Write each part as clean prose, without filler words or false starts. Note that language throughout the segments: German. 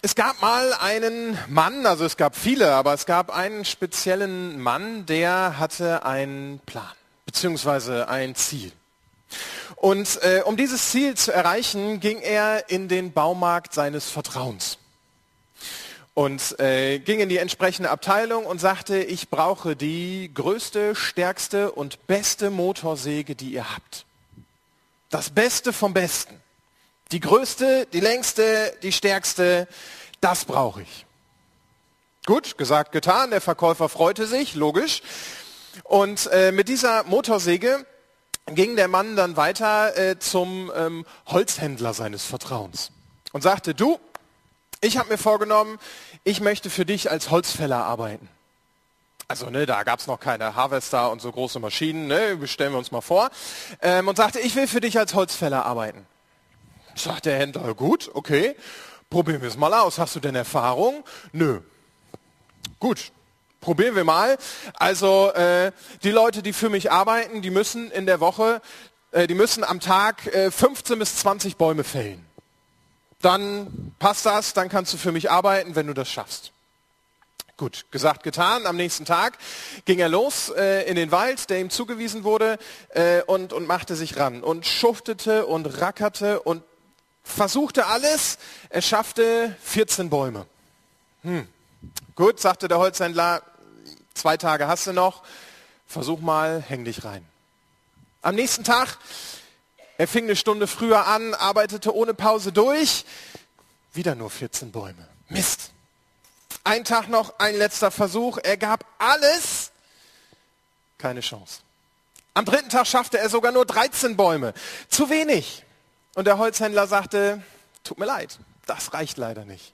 Es gab mal einen Mann, also es gab viele, aber es gab einen speziellen Mann, der hatte einen Plan, beziehungsweise ein Ziel. Und um dieses Ziel zu erreichen, ging er in den Baumarkt seines Vertrauens. Und ging in die entsprechende Abteilung und sagte, ich brauche die größte, stärkste und beste Motorsäge, die ihr habt. Das Beste vom Besten. Die größte, die längste, die stärkste, das brauche ich. Gut, gesagt, getan. Der Verkäufer freute sich, logisch. Und mit dieser Motorsäge ging der Mann dann weiter zum Holzhändler seines Vertrauens und sagte, du, ich habe mir vorgenommen, ich möchte für dich als Holzfäller arbeiten. Also da gab es noch keine Harvester und so große Maschinen, stellen wir uns mal vor. Und sagte, ich will für dich als Holzfäller arbeiten. Sagt der Händler, gut, okay, probieren wir es mal aus. Hast du denn Erfahrung? Nö. Gut, probieren wir mal. Also die Leute, die für mich arbeiten, die müssen in der Woche, die müssen am Tag 15 bis 20 Bäume fällen. Dann passt das, dann kannst du für mich arbeiten, wenn du das schaffst. Gut, gesagt, getan. Am nächsten Tag ging er los in den Wald, der ihm zugewiesen wurde, und machte sich ran und schuftete und rackerte und versuchte alles. Er schaffte 14 Bäume. Gut, sagte der Holzhändler, 2 Tage hast du noch, versuch mal, häng dich rein. Am nächsten Tag, er fing eine Stunde früher an, arbeitete ohne Pause durch, wieder nur 14 Bäume. Mist. Ein Tag noch, ein letzter Versuch, er gab alles, keine Chance. Am 3. Tag schaffte er sogar nur 13 Bäume, zu wenig. Und der Holzhändler sagte, tut mir leid, das reicht leider nicht.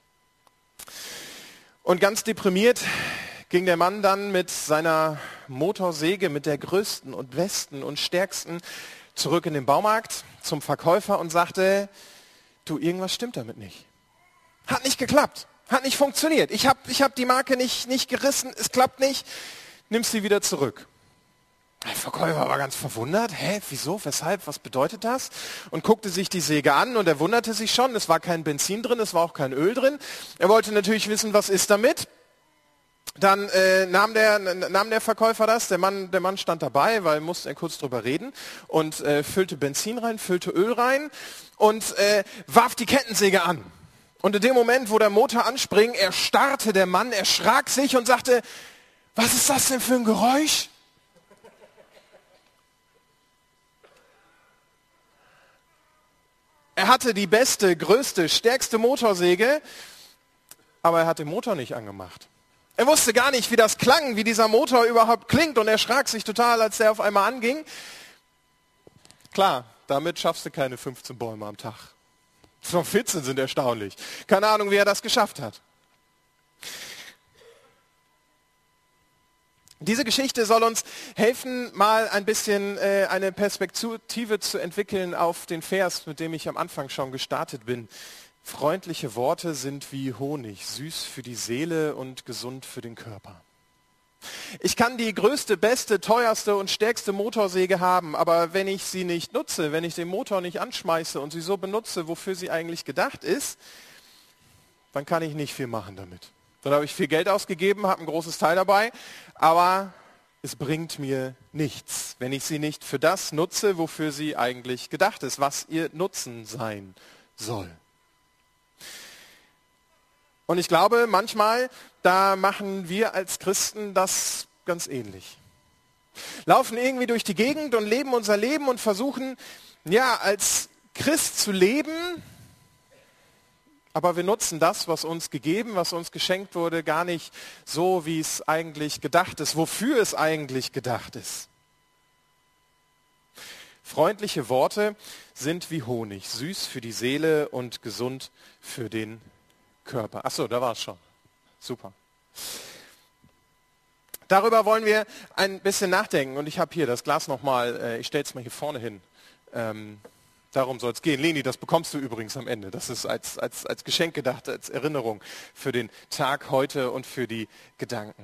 Und ganz deprimiert ging der Mann dann mit seiner Motorsäge, mit der größten und besten und stärksten, zurück in den Baumarkt zum Verkäufer und sagte, du, irgendwas stimmt damit nicht. Hat nicht geklappt, hat nicht funktioniert. Ich hab die Marke nicht gerissen, es klappt nicht, nimm sie wieder zurück. Der Verkäufer war ganz verwundert. Wieso, weshalb, was bedeutet das? Und guckte sich die Säge an und er wunderte sich schon. Es war kein Benzin drin, es war auch kein Öl drin. Er wollte natürlich wissen, was ist damit. Dann nahm der Verkäufer das, der Mann stand dabei, weil musste er kurz drüber reden und füllte Benzin rein, füllte Öl rein und warf die Kettensäge an. Und in dem Moment, wo der Motor anspring, erstarrte der Mann, erschrak sich und sagte, was ist das denn für ein Geräusch? Er hatte die beste, größte, stärkste Motorsäge, aber er hat den Motor nicht angemacht. Er wusste gar nicht, wie das klang, wie dieser Motor überhaupt klingt und er erschrak sich total, als der auf einmal anging. Klar, damit schaffst du keine 15 Bäume am Tag. 14 sind erstaunlich. Keine Ahnung, wie er das geschafft hat. Diese Geschichte soll uns helfen, mal ein bisschen eine Perspektive zu entwickeln auf den Vers, mit dem ich am Anfang schon gestartet bin. Freundliche Worte sind wie Honig, süß für die Seele und gesund für den Körper. Ich kann die größte, beste, teuerste und stärkste Motorsäge haben, aber wenn ich sie nicht nutze, wenn ich den Motor nicht anschmeiße und sie so benutze, wofür sie eigentlich gedacht ist, dann kann ich nicht viel machen damit. Dann habe ich viel Geld ausgegeben, habe ein großes Teil dabei, aber es bringt mir nichts, wenn ich sie nicht für das nutze, wofür sie eigentlich gedacht ist, was ihr Nutzen sein soll. Und ich glaube, manchmal, da machen wir als Christen das ganz ähnlich. Laufen irgendwie durch die Gegend und leben unser Leben und versuchen, als Christ zu leben, aber wir nutzen das, was uns gegeben, was uns geschenkt wurde, gar nicht so, wie es eigentlich gedacht ist, wofür es eigentlich gedacht ist. Freundliche Worte sind wie Honig, süß für die Seele und gesund für den Körper. Achso, da war es schon. Super. Darüber wollen wir ein bisschen nachdenken und ich habe hier das Glas nochmal, ich stelle es mal hier vorne hin. Darum soll es gehen. Leni, das bekommst du übrigens am Ende. Das ist als Geschenk gedacht, als Erinnerung für den Tag heute und für die Gedanken.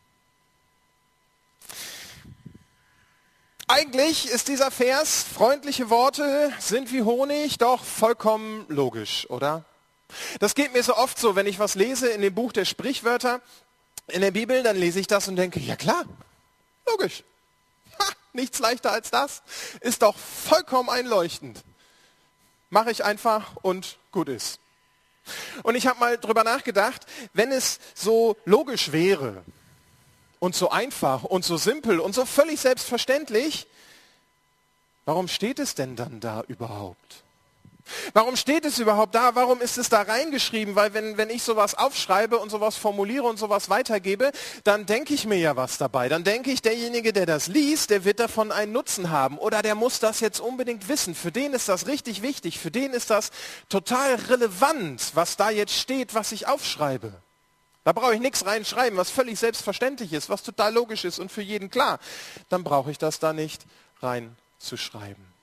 Eigentlich ist dieser Vers, freundliche Worte sind wie Honig, doch vollkommen logisch, oder? Das geht mir so oft so, wenn ich was lese in dem Buch der Sprichwörter in der Bibel, dann lese ich das und denke, ja klar, logisch. Ha, nichts leichter als das. Ist doch vollkommen einleuchtend. Mache ich einfach und gut ist. Und ich habe mal drüber nachgedacht, wenn es so logisch wäre und so einfach und so simpel und so völlig selbstverständlich, warum steht es denn dann da überhaupt? Warum steht es überhaupt da? Warum ist es da reingeschrieben? Weil wenn ich sowas aufschreibe und sowas formuliere und sowas weitergebe, dann denke ich mir ja was dabei. Dann denke ich, derjenige, der das liest, der wird davon einen Nutzen haben. Oder der muss das jetzt unbedingt wissen. Für den ist das richtig wichtig. Für den ist das total relevant, was da jetzt steht, was ich aufschreibe. Da brauche ich nichts reinschreiben, was völlig selbstverständlich ist, was total logisch ist und für jeden klar. Dann brauche ich das da nicht reinzuschreiben.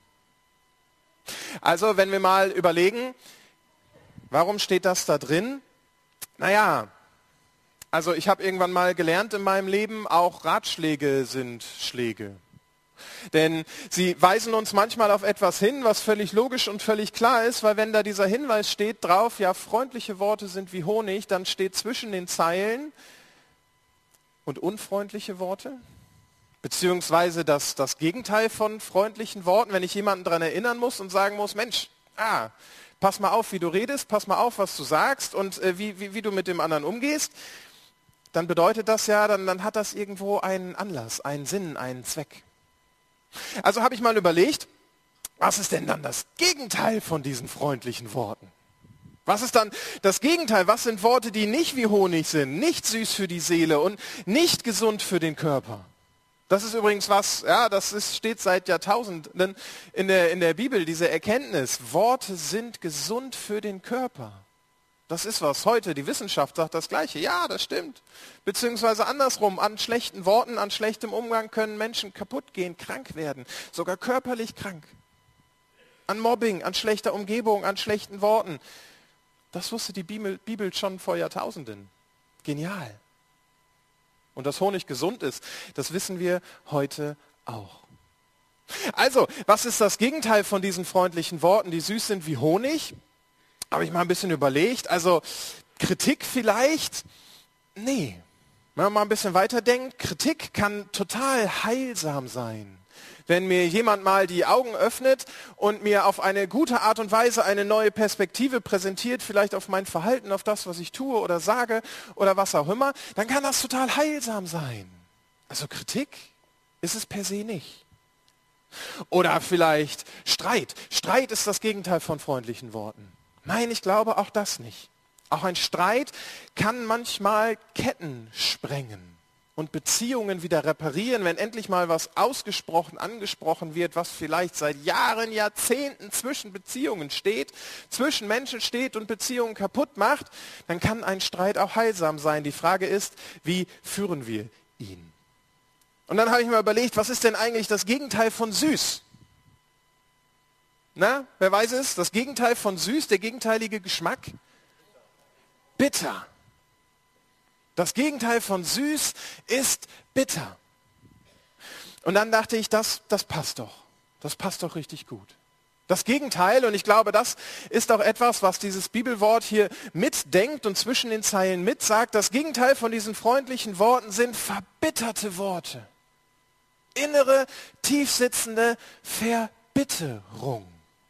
Also, wenn wir mal überlegen, warum steht das da drin? Naja, also ich habe irgendwann mal gelernt in meinem Leben, auch Ratschläge sind Schläge. Denn sie weisen uns manchmal auf etwas hin, was völlig logisch und völlig klar ist, weil wenn da dieser Hinweis steht drauf, ja, freundliche Worte sind wie Honig, dann steht zwischen den Zeilen und unfreundliche Worte. Beziehungsweise das Gegenteil von freundlichen Worten, wenn ich jemanden daran erinnern muss und sagen muss, Mensch, pass mal auf, wie du redest, pass mal auf, was du sagst und wie du mit dem anderen umgehst, dann bedeutet das ja, dann hat das irgendwo einen Anlass, einen Sinn, einen Zweck. Also habe ich mal überlegt, was ist denn dann das Gegenteil von diesen freundlichen Worten? Was ist dann das Gegenteil? Was sind Worte, die nicht wie Honig sind, nicht süß für die Seele und nicht gesund für den Körper? Das ist übrigens was, ja, steht seit Jahrtausenden in der Bibel, diese Erkenntnis. Worte sind gesund für den Körper. Das ist was. Heute, die Wissenschaft sagt das Gleiche. Ja, das stimmt. Beziehungsweise andersrum, an schlechten Worten, an schlechtem Umgang können Menschen kaputt gehen, krank werden, sogar körperlich krank. An Mobbing, an schlechter Umgebung, an schlechten Worten. Das wusste die Bibel schon vor Jahrtausenden. Genial. Und dass Honig gesund ist, das wissen wir heute auch. Also, was ist das Gegenteil von diesen freundlichen Worten, die süß sind wie Honig? Habe ich mal ein bisschen überlegt. Also, Kritik vielleicht? Nee. Wenn man mal ein bisschen weiterdenkt, Kritik kann total heilsam sein. Wenn mir jemand mal die Augen öffnet und mir auf eine gute Art und Weise eine neue Perspektive präsentiert, vielleicht auf mein Verhalten, auf das, was ich tue oder sage oder was auch immer, dann kann das total heilsam sein. Also Kritik ist es per se nicht. Oder vielleicht Streit. Streit ist das Gegenteil von freundlichen Worten. Nein, ich glaube auch das nicht. Auch ein Streit kann manchmal Ketten sprengen und Beziehungen wieder reparieren, wenn endlich mal was ausgesprochen, angesprochen wird, was vielleicht seit Jahren, Jahrzehnten zwischen Beziehungen steht, zwischen Menschen steht und Beziehungen kaputt macht, dann kann ein Streit auch heilsam sein. Die Frage ist, wie führen wir ihn? Und dann habe ich mir überlegt, was ist denn eigentlich das Gegenteil von süß? Na, wer weiß es? Das Gegenteil von süß, der gegenteilige Geschmack? Bitter. Das Gegenteil von süß ist bitter. Und dann dachte ich, das passt doch. Das passt doch richtig gut. Das Gegenteil, und ich glaube, das ist auch etwas, was dieses Bibelwort hier mitdenkt und zwischen den Zeilen mitsagt, das Gegenteil von diesen freundlichen Worten sind verbitterte Worte. Innere, tiefsitzende Verbitterung.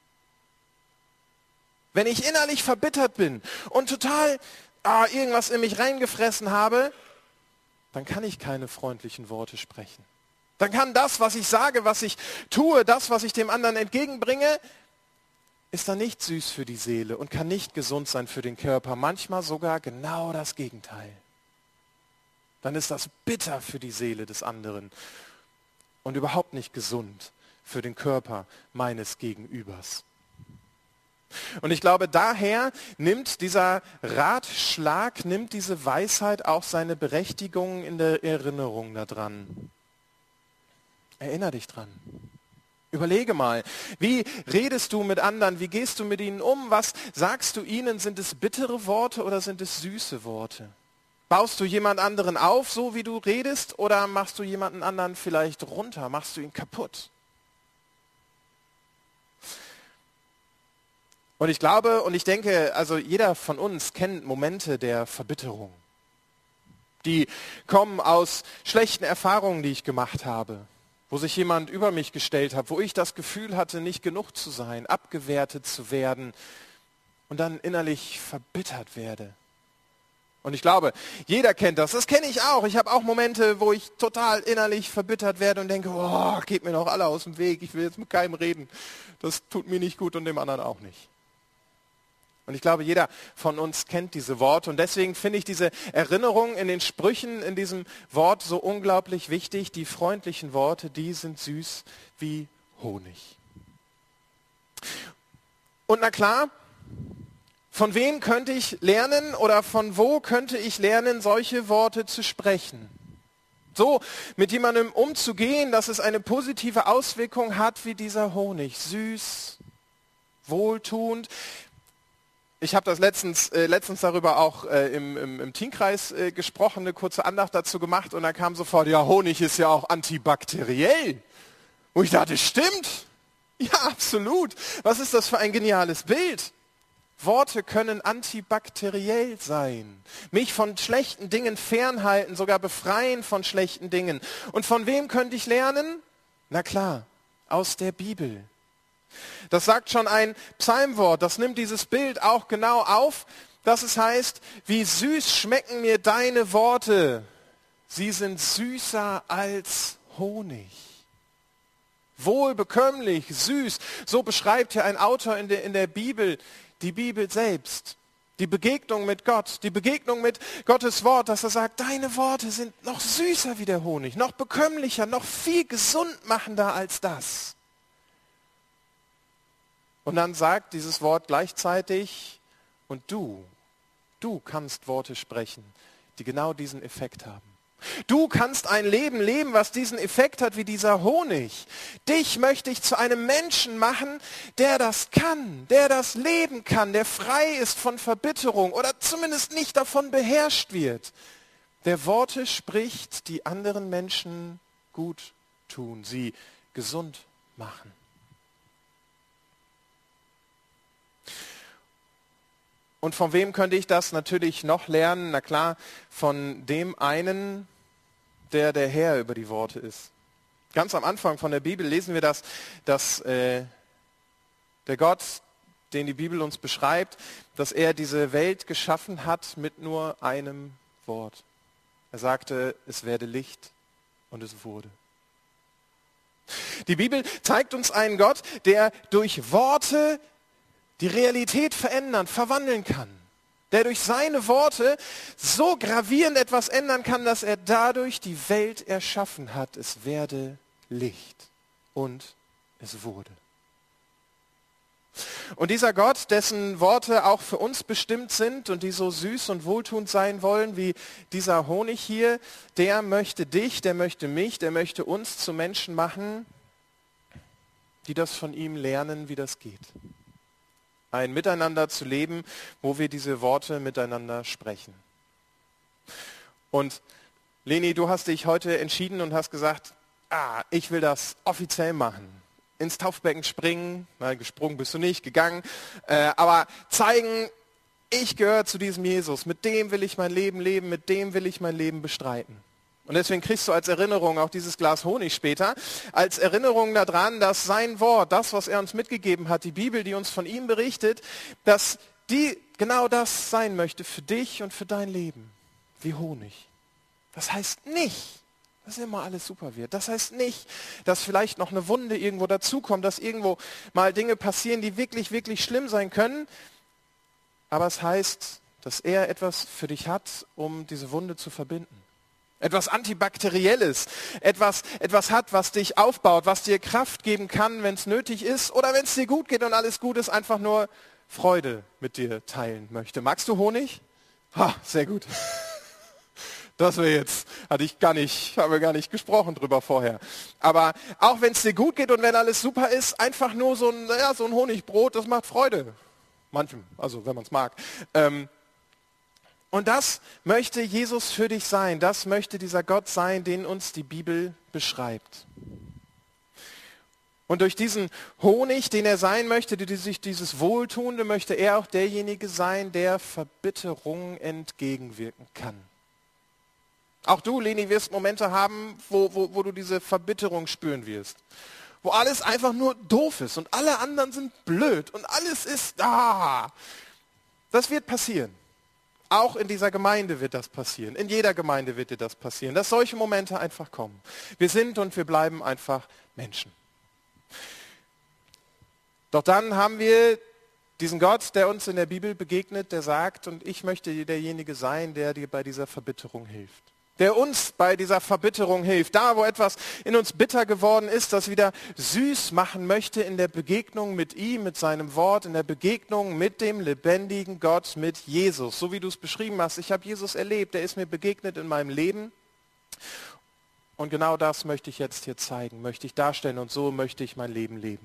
Wenn ich innerlich verbittert bin und total irgendwas in mich reingefressen habe, dann kann ich keine freundlichen Worte sprechen. Dann kann das, was ich sage, was ich tue, das, was ich dem anderen entgegenbringe, ist dann nicht süß für die Seele und kann nicht gesund sein für den Körper. Manchmal sogar genau das Gegenteil. Dann ist das bitter für die Seele des anderen und überhaupt nicht gesund für den Körper meines Gegenübers. Und ich glaube, daher nimmt dieser Ratschlag, nimmt diese Weisheit auch seine Berechtigung in der Erinnerung daran. Erinnere dich dran. Überlege mal, wie redest du mit anderen, wie gehst du mit ihnen um, was sagst du ihnen, sind es bittere Worte oder sind es süße Worte? Baust du jemand anderen auf, so wie du redest, oder machst du jemanden anderen vielleicht runter, machst du ihn kaputt? Und ich glaube und ich denke, also jeder von uns kennt Momente der Verbitterung. Die kommen aus schlechten Erfahrungen, die ich gemacht habe, wo sich jemand über mich gestellt hat, wo ich das Gefühl hatte, nicht genug zu sein, abgewertet zu werden und dann innerlich verbittert werde. Und ich glaube, jeder kennt das. Das kenne ich auch. Ich habe auch Momente, wo ich total innerlich verbittert werde und denke, oh, geht mir doch alle aus dem Weg. Ich will jetzt mit keinem reden. Das tut mir nicht gut und dem anderen auch nicht. Und ich glaube, jeder von uns kennt diese Worte. Und deswegen finde ich diese Erinnerung in den Sprüchen, in diesem Wort so unglaublich wichtig. Die freundlichen Worte, die sind süß wie Honig. Und na klar, von wem könnte ich lernen oder von wo könnte ich lernen, solche Worte zu sprechen? So mit jemandem umzugehen, dass es eine positive Auswirkung hat wie dieser Honig. Süß, wohltuend. Ich habe das letztens darüber auch im Teamkreis gesprochen, eine kurze Andacht dazu gemacht und da kam sofort, ja, Honig ist ja auch antibakteriell. Und ich dachte, stimmt. Ja, absolut. Was ist das für ein geniales Bild? Worte können antibakteriell sein, mich von schlechten Dingen fernhalten, sogar befreien von schlechten Dingen. Und von wem könnte ich lernen? Na klar, aus der Bibel. Das sagt schon ein Psalmwort, das nimmt dieses Bild auch genau auf, dass es heißt, wie süß schmecken mir deine Worte, sie sind süßer als Honig. Wohlbekömmlich, süß, so beschreibt hier ein Autor in der Bibel die Bibel selbst, die Begegnung mit Gott, die Begegnung mit Gottes Wort, dass er sagt, deine Worte sind noch süßer wie der Honig, noch bekömmlicher, noch viel gesundmachender als das. Und dann sagt dieses Wort gleichzeitig, und du kannst Worte sprechen, die genau diesen Effekt haben. Du kannst ein Leben leben, was diesen Effekt hat wie dieser Honig. Dich möchte ich zu einem Menschen machen, der das kann, der das leben kann, der frei ist von Verbitterung oder zumindest nicht davon beherrscht wird. Der Worte spricht, die anderen Menschen gut tun, sie gesund machen. Und von wem könnte ich das natürlich noch lernen? Na klar, von dem einen, der Herr über die Worte ist. Ganz am Anfang von der Bibel lesen wir das, dass der Gott, den die Bibel uns beschreibt, dass er diese Welt geschaffen hat mit nur einem Wort. Er sagte, es werde Licht und es wurde. Die Bibel zeigt uns einen Gott, der durch Worte die Realität verändern, verwandeln kann. Der durch seine Worte so gravierend etwas ändern kann, dass er dadurch die Welt erschaffen hat. Es werde Licht und es wurde. Und dieser Gott, dessen Worte auch für uns bestimmt sind und die so süß und wohltuend sein wollen wie dieser Honig hier, der möchte dich, der möchte mich, der möchte uns zu Menschen machen, die das von ihm lernen, wie das geht. Ein Miteinander zu leben, wo wir diese Worte miteinander sprechen. Und Leni, du hast dich heute entschieden und hast gesagt, ich will das offiziell machen. Ins Taufbecken springen, na, gesprungen bist du nicht, gegangen, aber zeigen, ich gehöre zu diesem Jesus, mit dem will ich mein Leben leben, mit dem will ich mein Leben bestreiten. Und deswegen kriegst du als Erinnerung auch dieses Glas Honig später, als Erinnerung daran, dass sein Wort, das, was er uns mitgegeben hat, die Bibel, die uns von ihm berichtet, dass die genau das sein möchte für dich und für dein Leben, wie Honig. Das heißt nicht, dass immer alles super wird. Das heißt nicht, dass vielleicht noch eine Wunde irgendwo dazukommt, dass irgendwo mal Dinge passieren, die wirklich, wirklich schlimm sein können. Aber es heißt, dass er etwas für dich hat, um diese Wunde zu verbinden. Etwas Antibakterielles, etwas hat, was dich aufbaut, was dir Kraft geben kann, wenn es nötig ist oder wenn es dir gut geht und alles gut ist, einfach nur Freude mit dir teilen möchte. Magst du Honig? Ha, sehr gut. Das wäre jetzt, haben wir gar nicht gesprochen drüber vorher. Aber auch wenn es dir gut geht und wenn alles super ist, einfach nur so ein Honigbrot, das macht Freude. Manchem, also wenn man es mag. Und das möchte Jesus für dich sein. Das möchte dieser Gott sein, den uns die Bibel beschreibt. Und durch diesen Honig, den er sein möchte, durch dieses Wohltuende, möchte er auch derjenige sein, der Verbitterung entgegenwirken kann. Auch du, Leni, wirst Momente haben, wo du diese Verbitterung spüren wirst. Wo alles einfach nur doof ist und alle anderen sind blöd und alles ist da. Das wird passieren. Auch in dieser Gemeinde wird das passieren. In jeder Gemeinde wird dir das passieren, dass solche Momente einfach kommen. Wir sind und wir bleiben einfach Menschen. Doch dann haben wir diesen Gott, der uns in der Bibel begegnet, der sagt, und ich möchte derjenige sein, der dir bei dieser Verbitterung hilft. Der uns bei dieser Verbitterung hilft. Da, wo etwas in uns bitter geworden ist, das wieder süß machen möchte in der Begegnung mit ihm, mit seinem Wort, in der Begegnung mit dem lebendigen Gott, mit Jesus. So wie du es beschrieben hast, ich habe Jesus erlebt, er ist mir begegnet in meinem Leben. Und genau das möchte ich jetzt hier zeigen, möchte ich darstellen und so möchte ich mein Leben leben.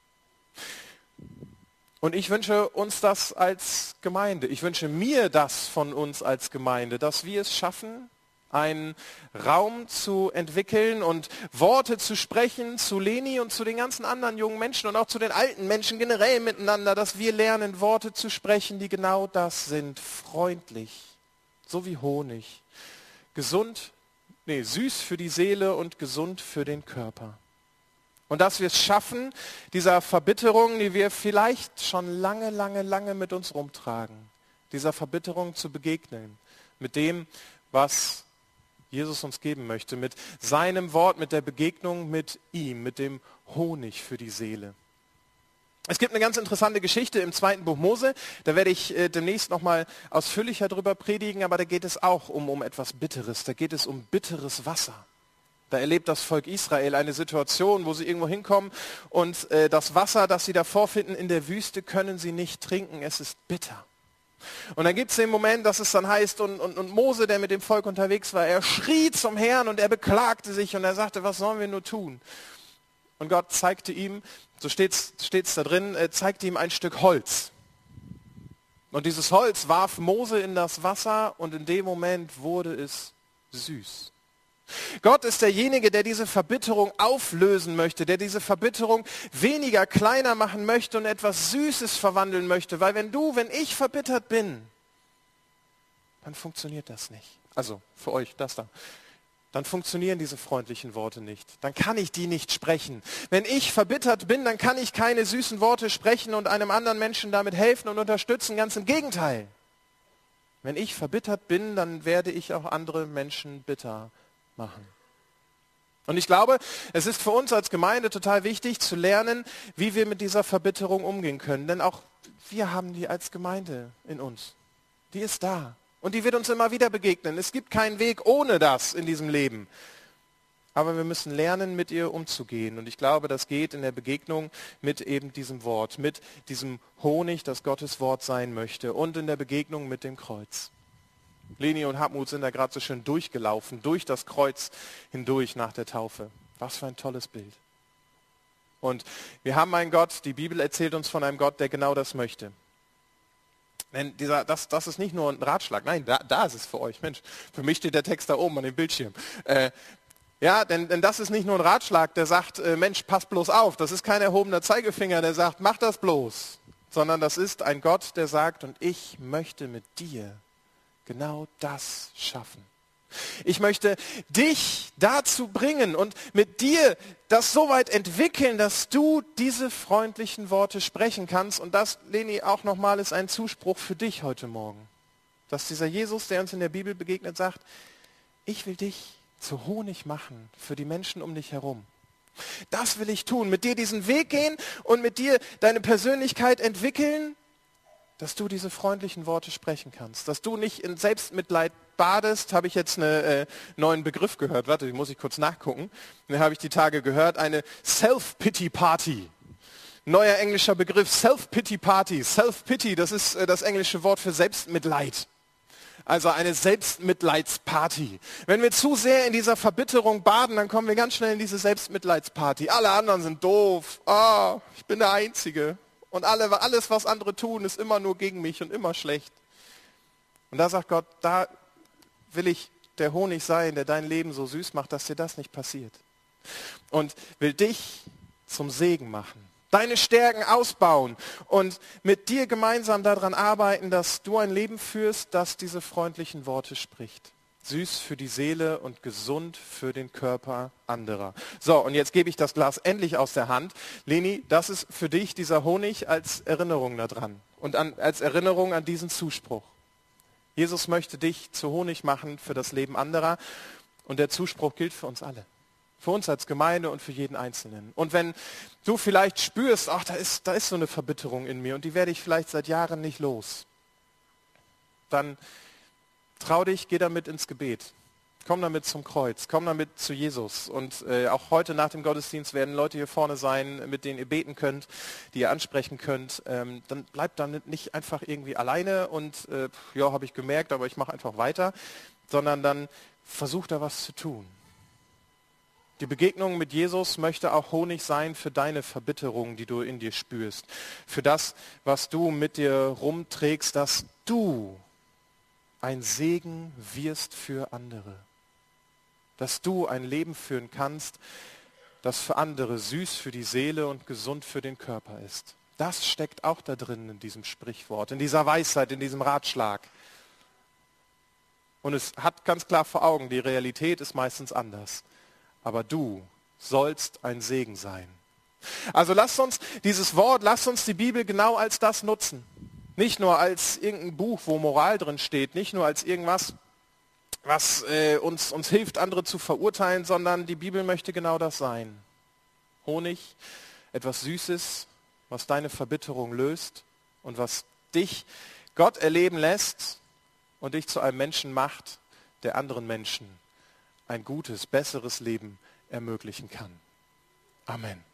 Und ich wünsche uns das als Gemeinde. Ich wünsche mir das von uns als Gemeinde, dass wir es schaffen, einen Raum zu entwickeln und Worte zu sprechen zu Leni und zu den ganzen anderen jungen Menschen und auch zu den alten Menschen generell miteinander, dass wir lernen, Worte zu sprechen, die genau das sind. Freundlich, so wie Honig. Süß für die Seele und gesund für den Körper. Und dass wir es schaffen, dieser Verbitterung, die wir vielleicht schon lange mit uns rumtragen, dieser Verbitterung zu begegnen, mit dem, was Jesus uns geben möchte, mit seinem Wort, mit der Begegnung mit ihm, mit dem Honig für die Seele. Es gibt eine ganz interessante Geschichte im 2. Buch Mose, da werde ich demnächst nochmal ausführlicher drüber predigen, aber da geht es auch um etwas Bitteres, da geht es um bitteres Wasser. Da erlebt das Volk Israel eine Situation, wo sie irgendwo hinkommen und das Wasser, das sie da vorfinden in der Wüste, können sie nicht trinken, es ist bitter. Und dann gibt es den Moment, dass es dann heißt, und Mose, der mit dem Volk unterwegs war, er schrie zum Herrn und er beklagte sich und er sagte, was sollen wir nur tun? Und Gott zeigte ihm, so steht's da drin, zeigte ihm ein Stück Holz. Und dieses Holz warf Mose in das Wasser und in dem Moment wurde es süß. Gott ist derjenige, der diese Verbitterung auflösen möchte, der diese Verbitterung weniger, kleiner machen möchte und etwas Süßes verwandeln möchte. Weil wenn ich verbittert bin, dann funktioniert das nicht. Also für euch, das da. Dann funktionieren diese freundlichen Worte nicht. Dann kann ich die nicht sprechen. Wenn ich verbittert bin, dann kann ich keine süßen Worte sprechen und einem anderen Menschen damit helfen und unterstützen. Ganz im Gegenteil. Wenn ich verbittert bin, dann werde ich auch andere Menschen bitter machen. Und ich glaube, es ist für uns als Gemeinde total wichtig zu lernen, wie wir mit dieser Verbitterung umgehen können. Denn auch wir haben die als Gemeinde in uns. Die ist da. Und die wird uns immer wieder begegnen. Es gibt keinen Weg ohne das in diesem Leben. Aber wir müssen lernen, mit ihr umzugehen. Und ich glaube, das geht in der Begegnung mit eben diesem Wort, mit diesem Honig, das Gottes Wort sein möchte. Und in der Begegnung mit dem Kreuz. Leni und Hartmut sind da gerade so schön durchgelaufen, durch das Kreuz hindurch nach der Taufe. Was für ein tolles Bild. Und wir haben einen Gott, die Bibel erzählt uns von einem Gott, der genau das möchte. Denn das ist nicht nur ein Ratschlag, nein, da ist es für euch. Mensch, für mich steht der Text da oben an dem Bildschirm. Denn das ist nicht nur ein Ratschlag, der sagt, Mensch, pass bloß auf. Das ist kein erhobener Zeigefinger, der sagt, mach das bloß. Sondern das ist ein Gott, der sagt, und ich möchte mit dir genau das schaffen. Ich möchte dich dazu bringen und mit dir das so weit entwickeln, dass du diese freundlichen Worte sprechen kannst. Und das, Leni, auch nochmal ist ein Zuspruch für dich heute Morgen. Dass dieser Jesus, der uns in der Bibel begegnet, sagt, ich will dich zu Honig machen für die Menschen um dich herum. Das will ich tun, mit dir diesen Weg gehen und mit dir deine Persönlichkeit entwickeln, dass du diese freundlichen Worte sprechen kannst, dass du nicht in Selbstmitleid badest, habe ich jetzt einen neuen Begriff gehört, warte, den muss ich kurz nachgucken, den habe ich die Tage gehört, eine Self-Pity-Party. Neuer englischer Begriff, Self-Pity-Party. Self-Pity, das ist das englische Wort für Selbstmitleid. Also eine Selbstmitleidsparty. Wenn wir zu sehr in dieser Verbitterung baden, dann kommen wir ganz schnell in diese Selbstmitleidsparty. Alle anderen sind doof, ich bin der Einzige. Und alles, was andere tun, ist immer nur gegen mich und immer schlecht. Und da sagt Gott, da will ich der Honig sein, der dein Leben so süß macht, dass dir das nicht passiert. Und will dich zum Segen machen. Deine Stärken ausbauen und mit dir gemeinsam daran arbeiten, dass du ein Leben führst, das diese freundlichen Worte spricht. Süß für die Seele und gesund für den Körper anderer. So, und jetzt gebe ich das Glas endlich aus der Hand. Leni, das ist für dich dieser Honig als Erinnerung daran und als Erinnerung an diesen Zuspruch. Jesus möchte dich zu Honig machen für das Leben anderer und der Zuspruch gilt für uns alle. Für uns als Gemeinde und für jeden Einzelnen. Und wenn du vielleicht spürst, ach, da ist so eine Verbitterung in mir und die werde ich vielleicht seit Jahren nicht los, dann trau dich, geh damit ins Gebet. Komm damit zum Kreuz, komm damit zu Jesus. Und auch heute nach dem Gottesdienst werden Leute hier vorne sein, mit denen ihr beten könnt, die ihr ansprechen könnt. Dann bleibt damit nicht einfach irgendwie alleine und ja, habe ich gemerkt, aber ich mache einfach weiter, sondern dann versucht da was zu tun. Die Begegnung mit Jesus möchte auch Honig sein für deine Verbitterung, die du in dir spürst. Für das, was du mit dir rumträgst, dass du ein Segen wirst für andere. Dass du ein Leben führen kannst, das für andere süß für die Seele und gesund für den Körper ist. Das steckt auch da drin in diesem Sprichwort, in dieser Weisheit, in diesem Ratschlag. Und es hat ganz klar vor Augen, die Realität ist meistens anders. Aber du sollst ein Segen sein. Also lasst uns dieses Wort, lasst uns die Bibel genau als das nutzen. Nicht nur als irgendein Buch, wo Moral drin steht, nicht nur als irgendwas, was uns hilft, andere zu verurteilen, sondern die Bibel möchte genau das sein. Honig, etwas Süßes, was deine Verbitterung löst und was dich Gott erleben lässt und dich zu einem Menschen macht, der anderen Menschen ein gutes, besseres Leben ermöglichen kann. Amen.